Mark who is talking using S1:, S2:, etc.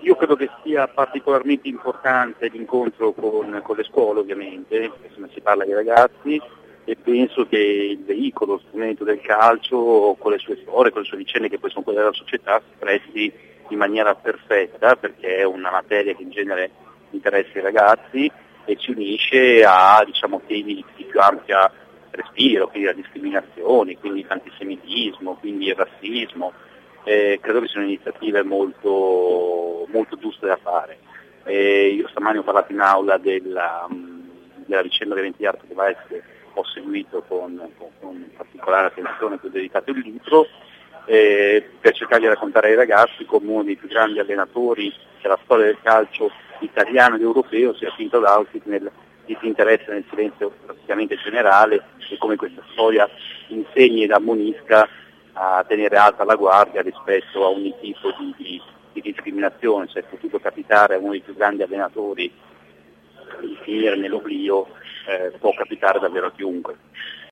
S1: Io credo che sia particolarmente importante l'incontro con le scuole, ovviamente, insomma, si parla di ragazzi, e penso che il veicolo, lo strumento del calcio, con le sue storie, con le sue vicende che poi sono quelle della società, si presti in maniera perfetta, perché è una materia che in genere interessa i ragazzi e ci unisce a, diciamo, temi di più ampia respiro, quindi la discriminazione, quindi l'antisemitismo, quindi il razzismo. Credo che siano iniziative molto giuste da fare. Io stamani ho parlato in aula della vicenda dell'Eventi Arte di Valls, che ho seguito con particolare attenzione, che ho dedicato il libro, per cercare di raccontare ai ragazzi come uno dei più grandi allenatori della storia del calcio italiano ed europeo sia Pinto D'Ausi nel disinteresse, nel silenzio praticamente generale, e come questa storia insegni ed ammonisca a tenere alta la guardia rispetto a ogni tipo di discriminazione. Se è potuto capitare a uno dei più grandi allenatori di finire nell'oblio, può capitare davvero a chiunque.